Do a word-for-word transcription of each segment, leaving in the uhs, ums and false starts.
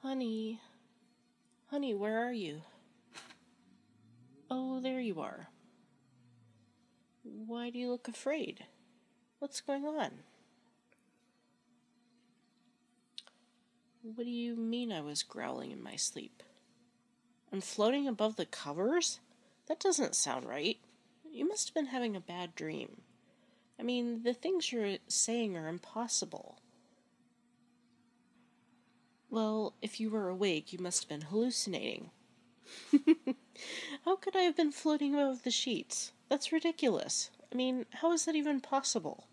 Honey, honey, where are you? Oh, there you are. Why do you look afraid? What's going on? What do you mean I was growling in my sleep? I'm floating above the covers? That doesn't sound right. You must have been having a bad dream. I mean, the things you're saying are impossible. Well, if you were awake, you must have been hallucinating. How could I have been floating above the sheets? That's ridiculous. I mean, how is that even possible?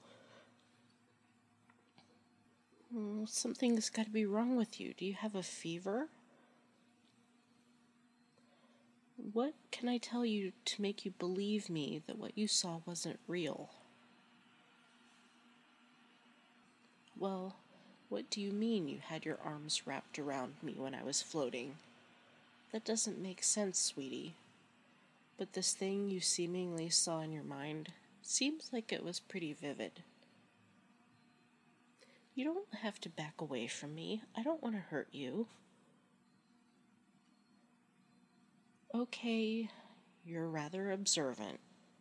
Hmm, something's got to be wrong with you. Do you have a fever? What can I tell you to make you believe me that what you saw wasn't real? Well, what do you mean you had your arms wrapped around me when I was floating? That doesn't make sense, sweetie. But this thing you seemingly saw in your mind seems like it was pretty vivid. You don't have to back away from me. I don't want to hurt you. Okay, you're rather observant.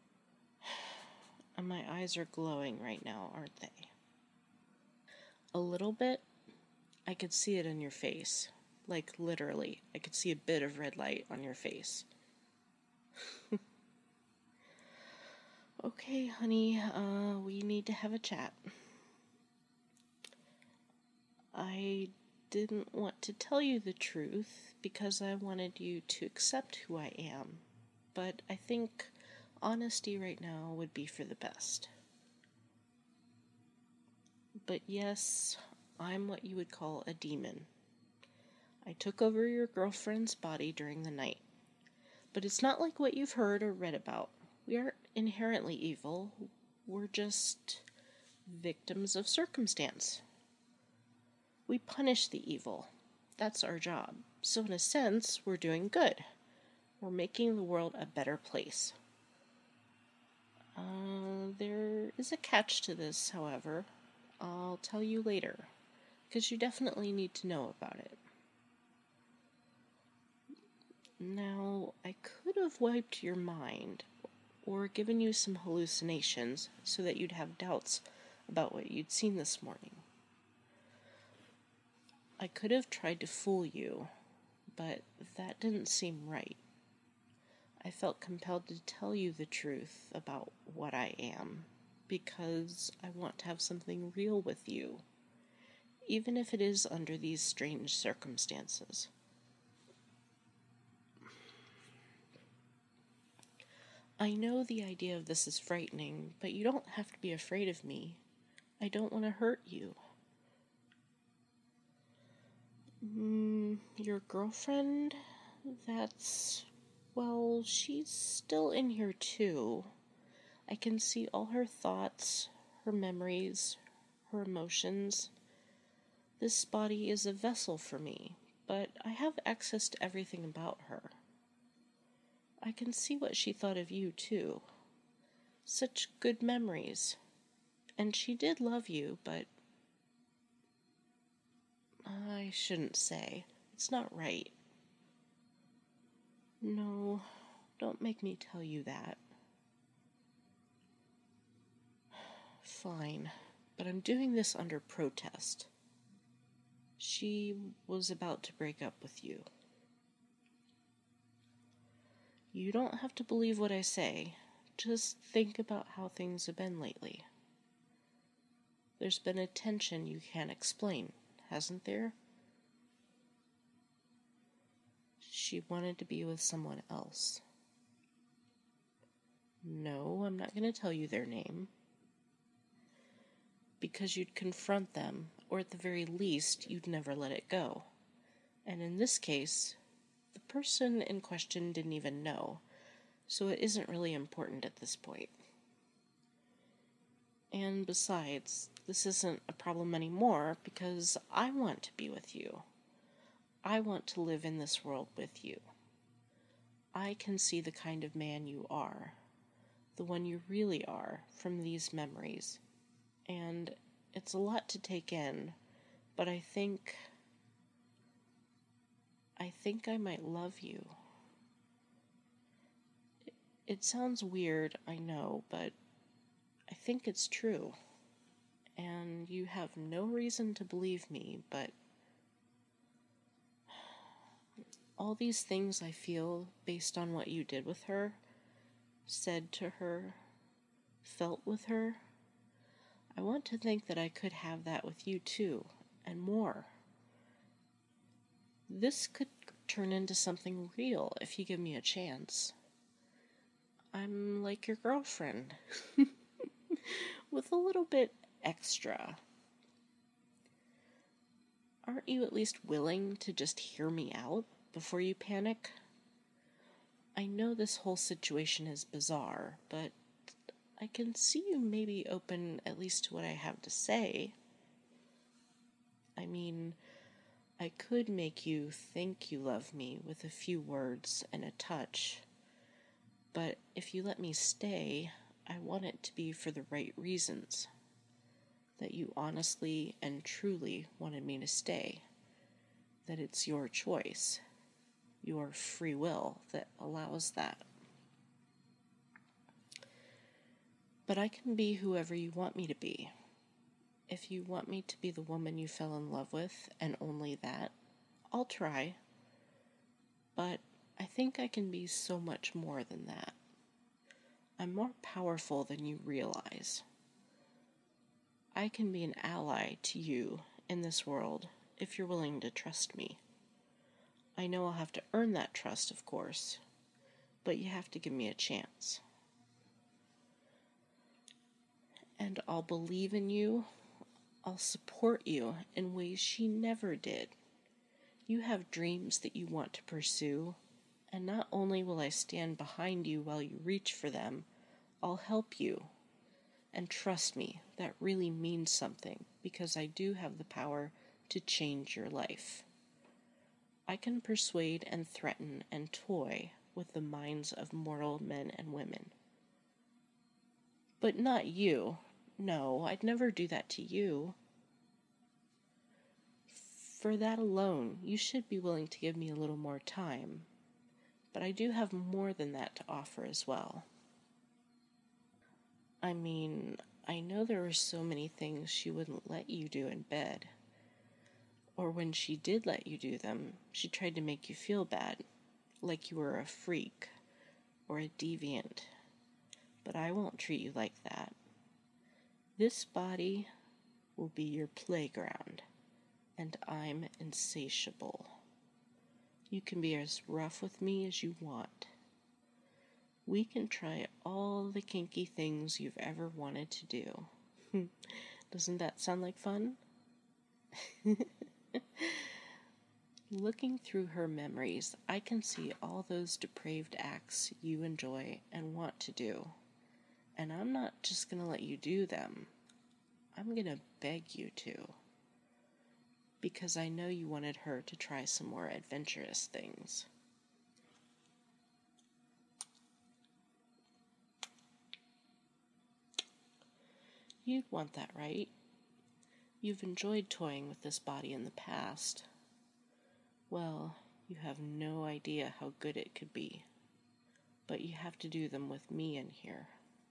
And my eyes are glowing right now, aren't they? A little bit. I could see it in your face. Like, literally, I could see a bit of red light on your face. Okay, honey, uh, we need to have a chat. I didn't want to tell you the truth because I wanted you to accept who I am, but I think honesty right now would be for the best. But yes, I'm what you would call a demon. I took over your girlfriend's body during the night. But it's not like what you've heard or read about. We aren't inherently evil. We're just victims of circumstance. We punish the evil. That's our job. So in a sense, we're doing good. We're making the world a better place. Uh, there is a catch to this, however. I'll tell you later, because you definitely need to know about it. Now, I could have wiped your mind, or given you some hallucinations so that you'd have doubts about what you'd seen this morning. I could have tried to fool you, but that didn't seem right. I felt compelled to tell you the truth about what I am, because I want to have something real with you, even if it is under these strange circumstances. I know the idea of this is frightening, but you don't have to be afraid of me. I don't want to hurt you. Mm, your girlfriend? That's... well, she's still in here too. I can see all her thoughts, her memories, her emotions. This body is a vessel for me, but I have access to everything about her. I can see what she thought of you, too. Such good memories. And she did love you, but... I shouldn't say. It's not right. No, don't make me tell you that. Fine, but I'm doing this under protest. She was about to break up with you. You don't have to believe what I say. Just think about how things have been lately. There's been a tension you can't explain, hasn't there? She wanted to be with someone else. No, I'm not going to tell you their name. Because you'd confront them, or at the very least, you'd never let it go. And in this case, the person in question didn't even know, so it isn't really important at this point. And besides, this isn't a problem anymore because I want to be with you. I want to live in this world with you. I can see the kind of man you are, the one you really are, from these memories. And it's a lot to take in, but I think I think I might love you. It sounds weird, I know, but I think it's true. And you have no reason to believe me, but all these things I feel based on what you did with her, said to her, felt with her, I want to think that I could have that with you too, and more. This could turn into something real if you give me a chance. I'm like your girlfriend, with a little bit extra. Aren't you at least willing to just hear me out before you panic? I know this whole situation is bizarre, but I can see you maybe open at least to what I have to say. I mean, I could make you think you love me with a few words and a touch, but if you let me stay, I want it to be for the right reasons. That you honestly and truly wanted me to stay. That it's your choice, your free will that allows that. But I can be whoever you want me to be. If you want me to be the woman you fell in love with, and only that, I'll try. But I think I can be so much more than that. I'm more powerful than you realize. I can be an ally to you in this world if you're willing to trust me. I know I'll have to earn that trust, of course, but you have to give me a chance. And I'll believe in you. I'll support you in ways she never did. You have dreams that you want to pursue, and not only will I stand behind you while you reach for them, I'll help you. And trust me, that really means something, because I do have the power to change your life. I can persuade and threaten and toy with the minds of mortal men and women. But not you. No, I'd never do that to you. For that alone, you should be willing to give me a little more time. But I do have more than that to offer as well. I mean, I know there were so many things she wouldn't let you do in bed. Or when she did let you do them, she tried to make you feel bad, like you were a freak or a deviant. But I won't treat you like that. This body will be your playground, and I'm insatiable. You can be as rough with me as you want. We can try all the kinky things you've ever wanted to do. Doesn't that sound like fun? Looking through her memories, I can see all those depraved acts you enjoy and want to do. And I'm not just going to let you do them. I'm going to beg you to. Because I know you wanted her to try some more adventurous things. You'd want that, right? You've enjoyed toying with this body in the past. Well, you have no idea how good it could be. But you have to do them with me in here.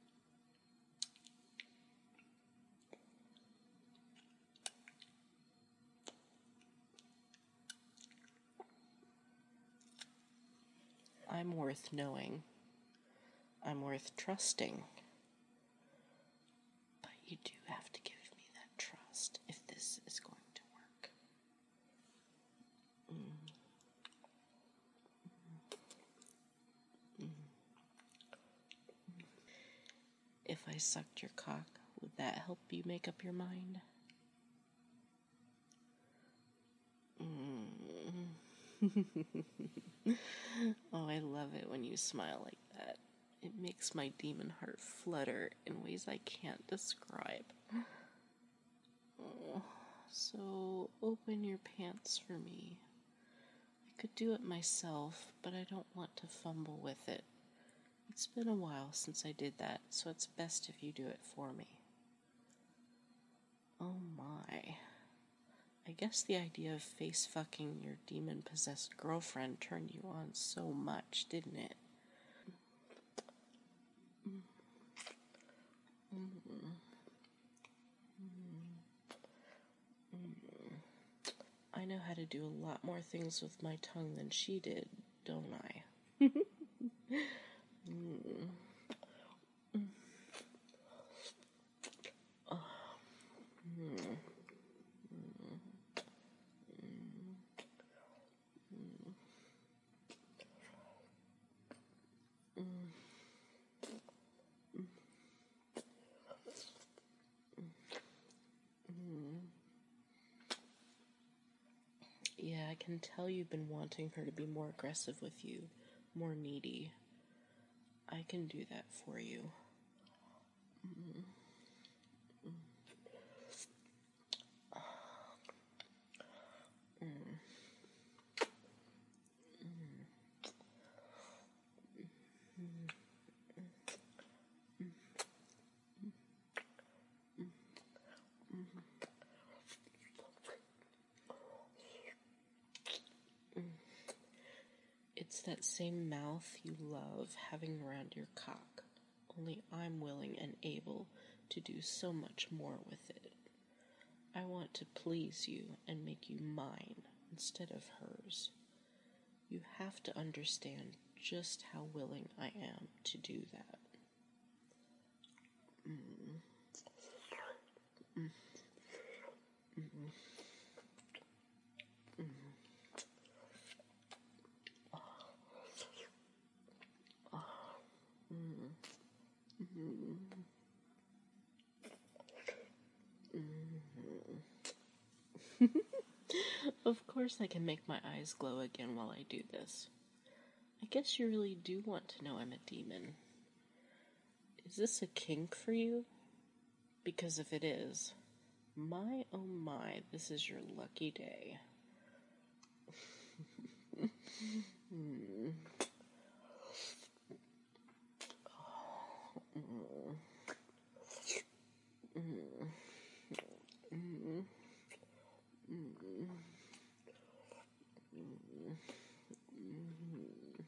I'm worth knowing. I'm worth trusting. But you do have to give me that trust if this is going to work. Mm. Mm. If I sucked your cock, would that help you make up your mind? Mm. Oh, I love it when you smile like that. It makes my demon heart flutter in ways I can't describe. Oh, so open your pants for me. I could do it myself, but I don't want to fumble with it. It's been a while since I did that, so it's best if you do it for me. Oh my. I guess the idea of face fucking your demon possessed girlfriend turned you on so much, didn't it? I know how to do a lot more things with my tongue than she did, don't I? mm. Oh. Mm. Yeah, I can tell you've been wanting her to be more aggressive with you, more needy. I can do that for you. Mm. Mm. Mm. It's that same mouth you love having around your cock, only I'm willing and able to do so much more with it. I want to please you and make you mine instead of hers. You have to understand just how willing I am to do that. Mm. Mm. Mm. Mm. Oh. Oh. Mm. Mm. Mm. Of course I can make my eyes glow again while I do this. I guess you really do want to know I'm a demon. Is this a kink for you? Because if it is, my oh my, this is your lucky day. mm. Oh. Mm. Mm. Mm. Mm. Mm.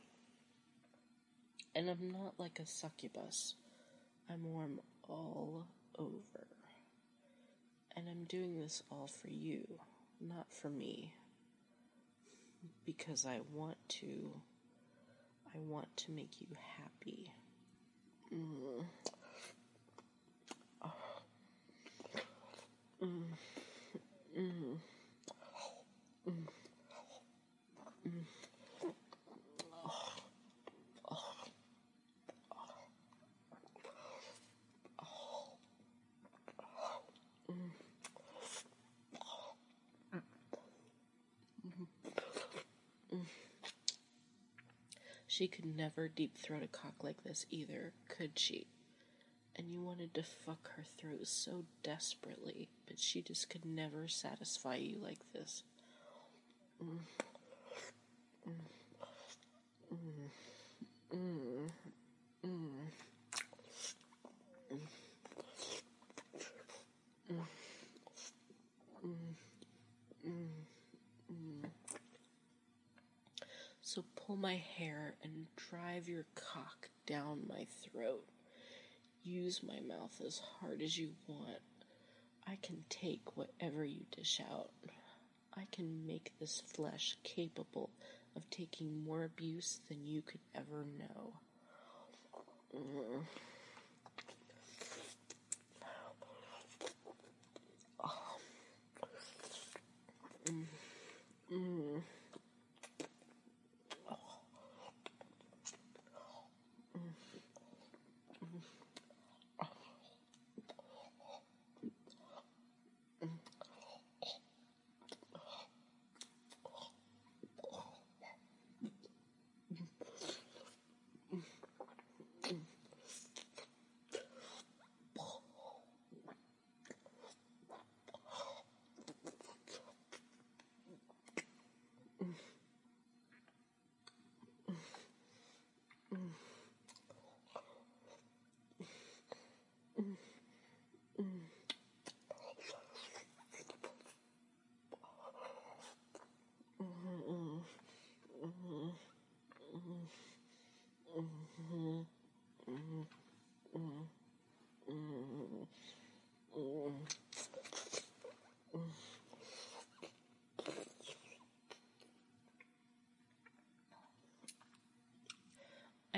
And I'm not like a succubus. I'm warm all over. And I'm doing this all for you, not for me. Because I want to. I want to make you happy. Mm. Oh. Mm. Mm. Mm. Mm. Oh. Oh. Oh. Mm. Mm. She could never deep throat a cock like this either, could she? And you wanted to fuck her throat so desperately, but she just could never satisfy you like this. Mm. Mm. Mm. Mm. Mm. Mm. Mm. Mm. So pull my hair and drive your cock down my throat. Use my mouth as hard as you want. I can take whatever you dish out. I can make this flesh capable of taking more abuse than you could ever know. Mm. Oh. Mm. Mm. Oh. Mm.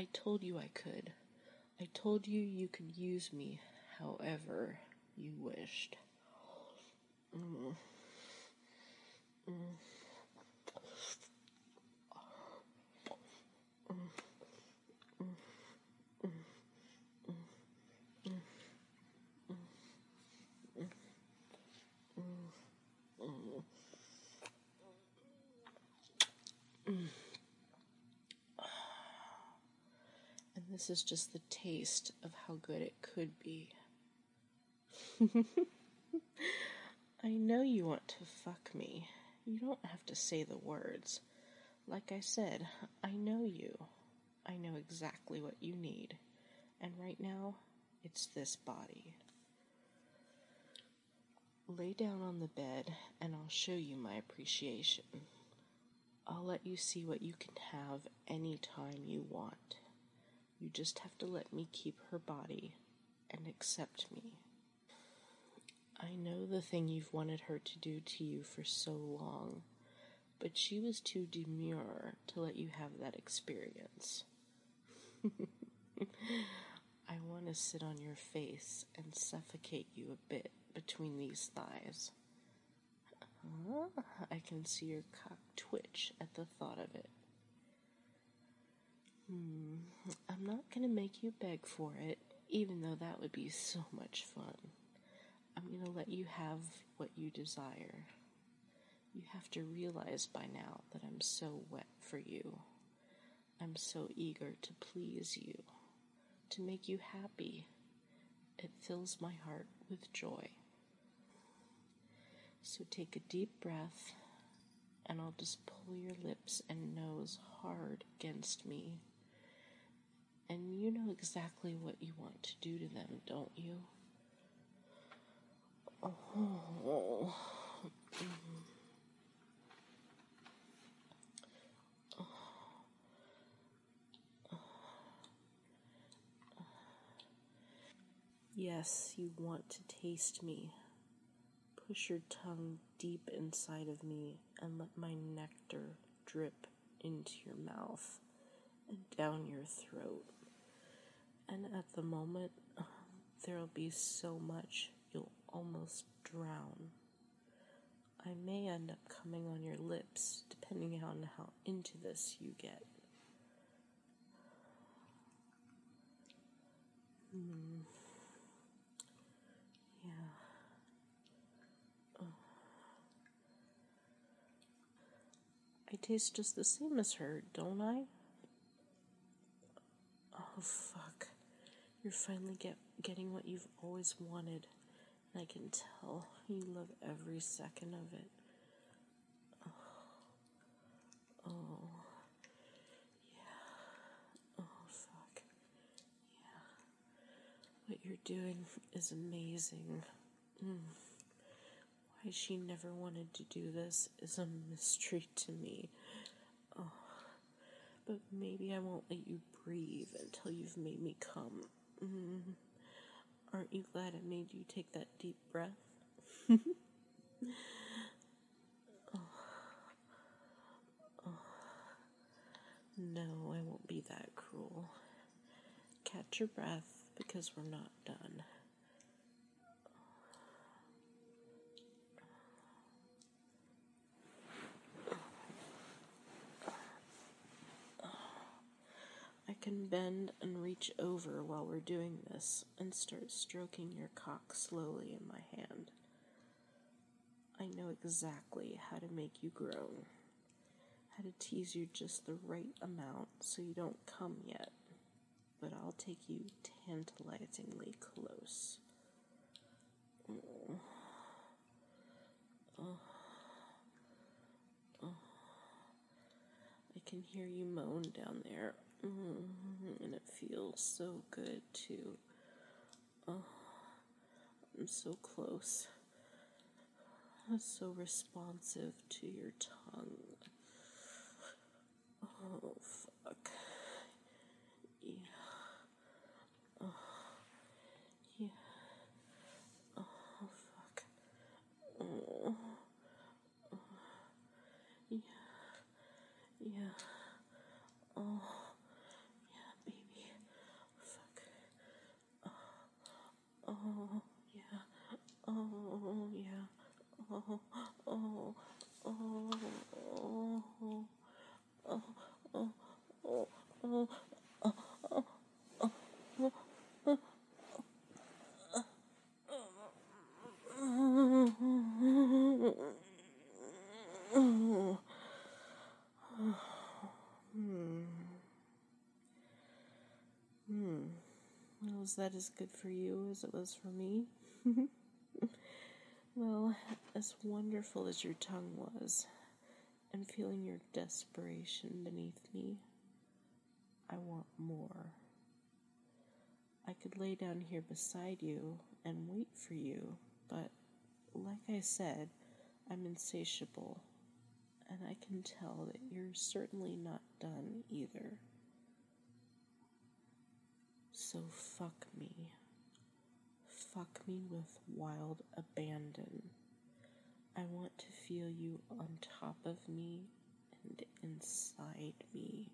I told you I could. I told you you could use me however you wished. Mm. Mm. And this is just the taste of how good it could be. I know you want to fuck me. You don't have to say the words. Like I said, I know you. I know exactly what you need. And right now, it's this body. Lay down on the bed and I'll show you my appreciation. I'll let you see what you can have any time you want. You just have to let me keep her body and accept me. I know the thing you've wanted her to do to you for so long, but she was too demure to let you have that experience. I want to sit on your face and suffocate you a bit between these thighs. Uh, I can see your cock twitch at the thought of it. Hmm, I'm not going to make you beg for it, even though that would be so much fun. I'm going to let you have what you desire. You have to realize by now that I'm so wet for you. I'm so eager to please you, to make you happy. It fills my heart with joy. So take a deep breath, and I'll just pull your lips and nose hard against me. And you know exactly what you want to do to them, don't you? Oh. Mm-hmm. Yes, you want to taste me. Push your tongue deep inside of me and let my nectar drip into your mouth and down your throat. And at the moment, there'll be so much you'll almost drown. I may end up coming on your lips, depending on how into this you get. Hmm. Yeah. Oh. I taste just the same as her, don't I? Oh, fuck. You're finally get, getting what you've always wanted. And I can tell you love every second of it. Oh. Oh. Yeah. Oh, fuck. Yeah. What you're doing is amazing. Mm. Why she never wanted to do this is a mystery to me. Oh. But maybe I won't let you breathe until you've made me come. Mm. Aren't you glad I made you take that deep breath? oh. Oh. No, I won't be that cruel. Catch your breath, because we're not done. I can bend and reach over while we're doing this and start stroking your cock slowly in my hand. I know exactly how to make you groan, how to tease you just the right amount so you don't come yet, but I'll take you tantalizingly close. Oh. Oh. Oh. I can hear you moan down there. Mm-hmm. And it feels so good too. Oh, I'm so close. I'm so responsive to your tongue. Oh, fuck. Yeah. Oh, yeah. Oh, fuck. Oh, oh. Yeah. Yeah. Oh, yeah, baby. Oh, yeah. Oh, oh, oh, oh, oh, oh, oh, oh, oh, oh. Hmm. Hmm. Was that as good for you as it was for me? Well, as wonderful as your tongue was, and feeling your desperation beneath me, I want more. I could lay down here beside you and wait for you, but like I said, I'm insatiable, and I can tell that you're certainly not done either. So fuck me. Fuck me with wild abandon. I want to feel you on top of me and inside me.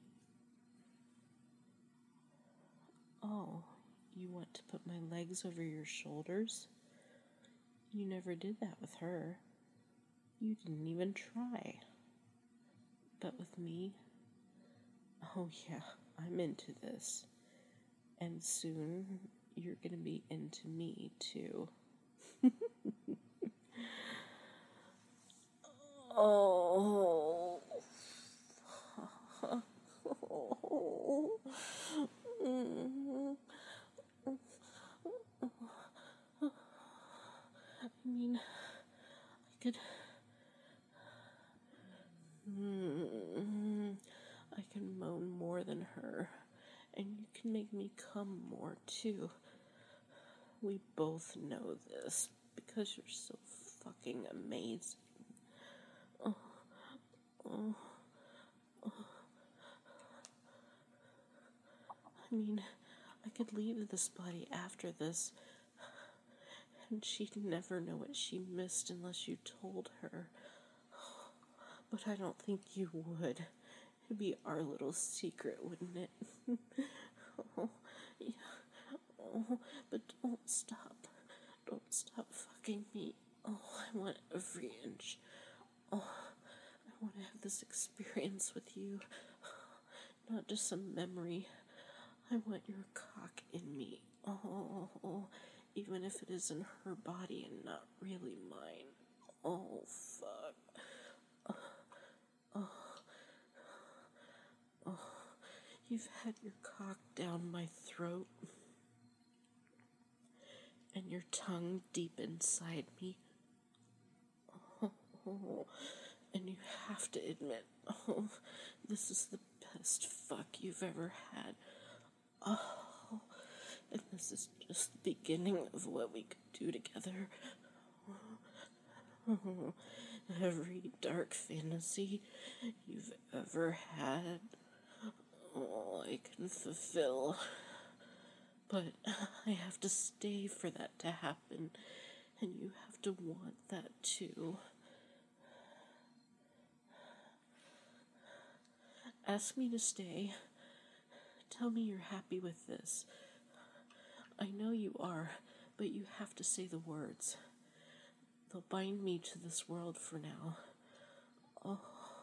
Oh, you want to put my legs over your shoulders? You never did that with her. You didn't even try. But with me, oh yeah, I'm into this. And soon, you're gonna be into me, too. Oh. I mean, I could... I can moan more than her, and you can make me come more, too. We both know this, because you're so fucking amazing. Oh, oh, oh. I mean, I could leave this body after this, and she'd never know what she missed unless you told her. But I don't think you would. It'd be our little secret, wouldn't it? Oh, yeah. Oh, but don't stop. Don't stop fucking me. Oh, I want every inch. Oh, I want to have this experience with you. Not just some memory. I want your cock in me. Oh, even if it is in her body and not really mine. Oh, fuck. Oh, oh, oh. You've had your cock down my throat and your tongue deep inside me. Oh, oh. And you have to admit, oh, this is the best fuck you've ever had. Oh, and this is just the beginning of what we could do together. Oh, every dark fantasy you've ever had, oh, I can fulfill. But I have to stay for that to happen, and you have to want that too. Ask me to stay. Tell me you're happy with this. I know you are, but you have to say the words. They'll bind me to this world for now. Oh,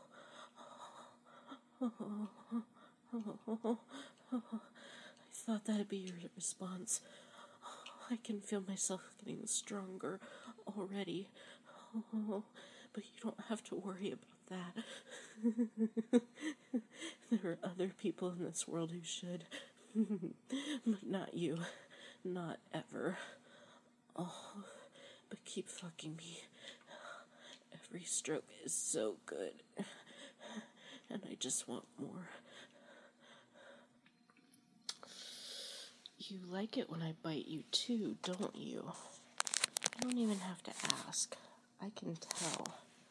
oh, oh, oh, oh, oh. I thought that'd be your response. I can feel myself getting stronger already. Oh, but you don't have to worry about that. There are other people in this world who should. But not you. Not ever. Oh, but keep fucking me. Every stroke is so good. And I just want more. You like it when I bite you too, don't you? You don't even have to ask. I can tell.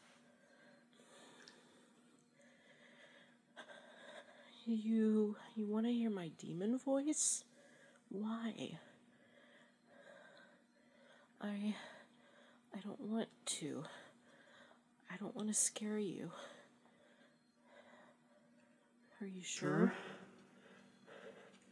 You, you want to hear my demon voice? Why? I, I don't want to. I don't want to scare you. Are you sure?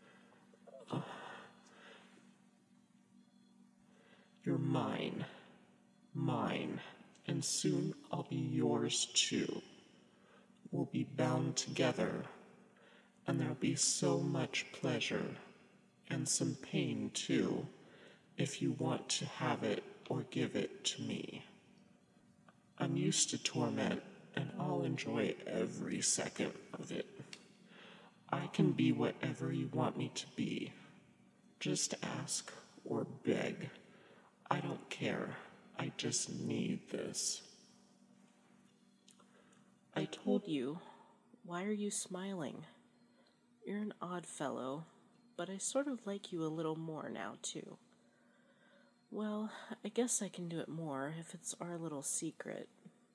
You're mine. mine, and soon I'll be yours too. We'll be bound together, and there'll be so much pleasure, and some pain too, if you want to have it or give it to me. I'm used to torment, and I'll enjoy every second of it. I can be whatever you want me to be. Just ask or beg. I don't care. I just need this. I told you. Why are you smiling? You're an odd fellow, but I sort of like you a little more now, too. Well, I guess I can do it more if it's our little secret.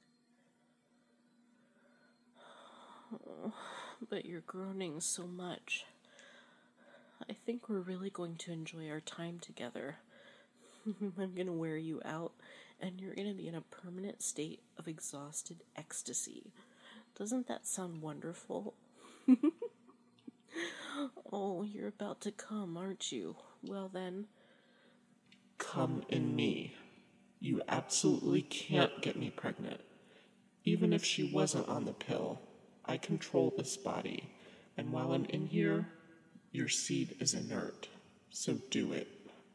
Oh, but you're groaning so much. I think we're really going to enjoy our time together. I'm going to wear you out, and you're going to be in a permanent state of exhausted ecstasy. Doesn't that sound wonderful? Oh, you're about to come, aren't you? Well then. Come in me. You absolutely can't get me pregnant. Even if she wasn't on the pill, I control this body, and while I'm in here, your seed is inert, so do it.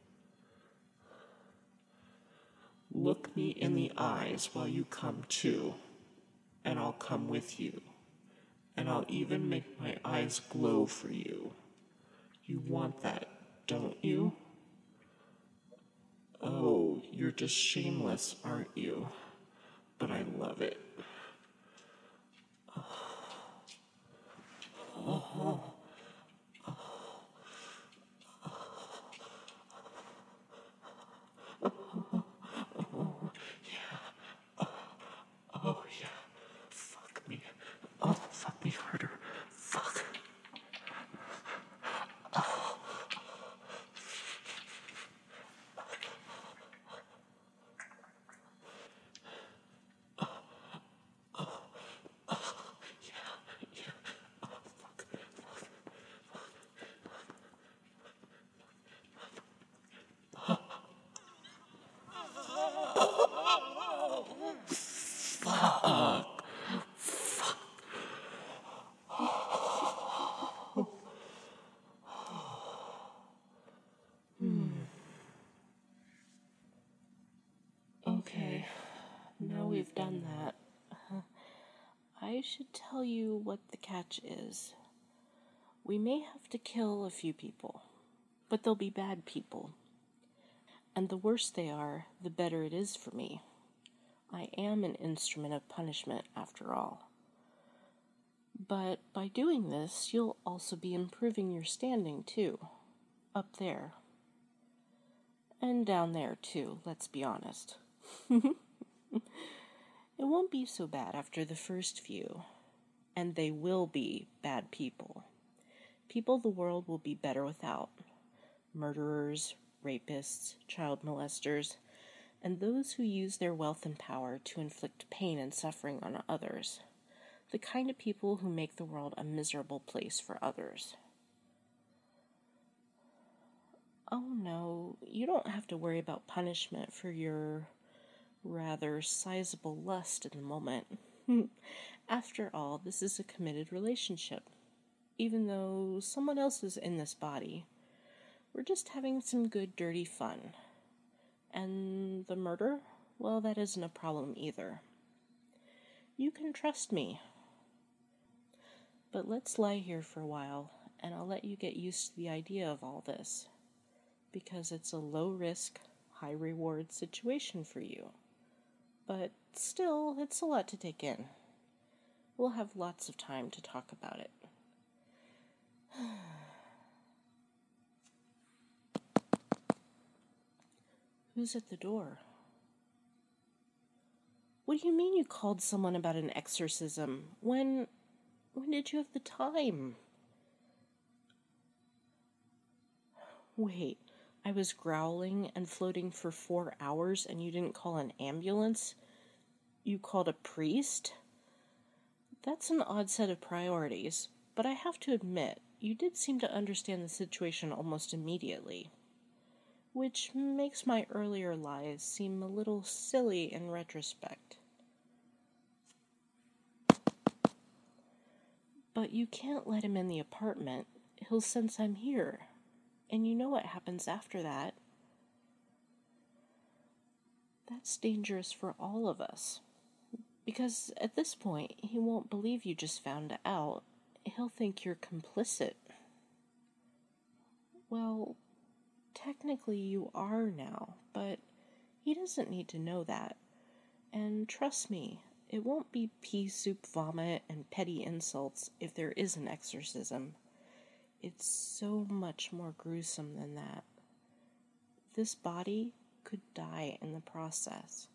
Look me in the eyes while you come too, and I'll come with you, and I'll even make my eyes glow for you. You want that, don't you? Oh, you're just shameless, aren't you? But I love it. Oh. Oh, yeah. Fuck me. Oh, fuck me harder. Fuck. Oh. Oh. Oh. Oh. Yeah. Yeah. Oh, fuck. Fuck. Fuck. Fuck. Hmm. Okay, now we've done that. I should tell you what the catch is. We may have to kill a few people, but they'll be bad people. And the worse they are, the better it is for me. I am an instrument of punishment, after all. But by doing this, you'll also be improving your standing, too. Up there. And down there, too, let's be honest. It won't be so bad after the first few. And they will be bad people. People the world will be better without. Murderers, rapists, child molesters, and those who use their wealth and power to inflict pain and suffering on others. The kind of people who make the world a miserable place for others. Oh no, you don't have to worry about punishment for your rather sizable lust in the moment. After all, this is a committed relationship. Even though someone else is in this body, we're just having some good dirty fun. And the murder? Well, that isn't a problem either. You can trust me. But let's lie here for a while, and I'll let you get used to the idea of all this. Because it's a low-risk, high-reward situation for you. But still, it's a lot to take in. We'll have lots of time to talk about it. Who's at the door? What do you mean you called someone about an exorcism? When... when did you have the time? Wait, I was growling and floating for four hours and you didn't call an ambulance? You called a priest? That's an odd set of priorities, but I have to admit, you did seem to understand the situation almost immediately. which makes my earlier lies seem a little silly in retrospect. But you can't let him in the apartment. He'll sense I'm here. And you know what happens after that. That's dangerous for all of us. Because at this point, he won't believe you just found out. He'll think you're complicit. Well, technically you are now, but he doesn't need to know that. And trust me, it won't be pea soup vomit and petty insults if there is an exorcism. It's so much more gruesome than that. This body could die in the process.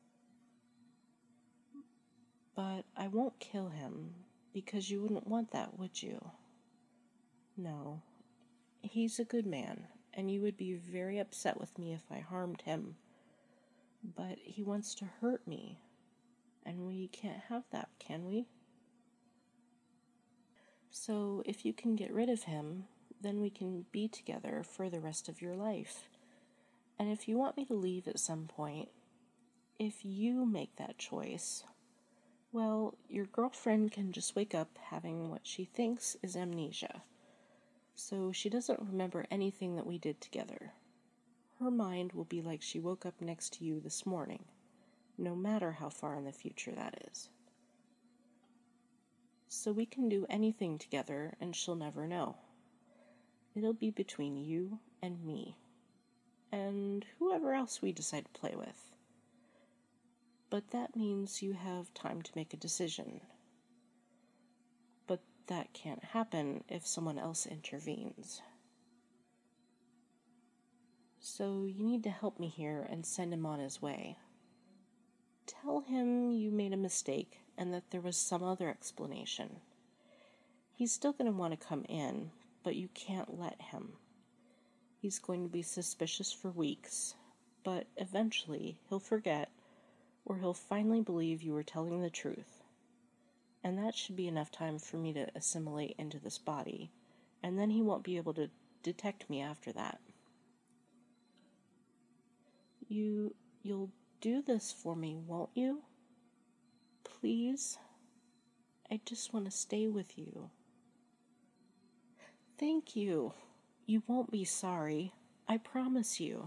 But I won't kill him, because you wouldn't want that, would you? No. He's a good man, and you would be very upset with me if I harmed him. But he wants to hurt me, and we can't have that, can we? So if you can get rid of him, then we can be together for the rest of your life. And if you want me to leave at some point, if you make that choice, well, your girlfriend can just wake up having what she thinks is amnesia. So she doesn't remember anything that we did together. Her mind will be like she woke up next to you this morning, no matter how far in the future that is. So we can do anything together and she'll never know. It'll be between you and me, and whoever else we decide to play with. But that means you have time to make a decision. But that can't happen if someone else intervenes. So you need to help me here and send him on his way. Tell him you made a mistake and that there was some other explanation. He's still going to want to come in, but you can't let him. He's going to be suspicious for weeks, but eventually he'll forget, or he'll finally believe you were telling the truth. And that should be enough time for me to assimilate into this body, and then he won't be able to detect me after that. You, you'll do this for me, won't you? Please? I just want to stay with you. Thank you. You won't be sorry. I promise you.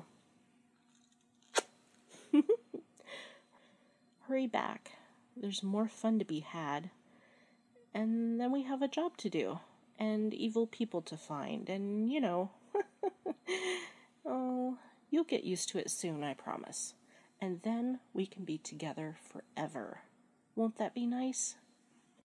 Hurry back. There's more fun to be had. And then we have a job to do. And evil people to find. And, you know. Oh, you'll get used to it soon, I promise. And then we can be together forever. Won't that be nice?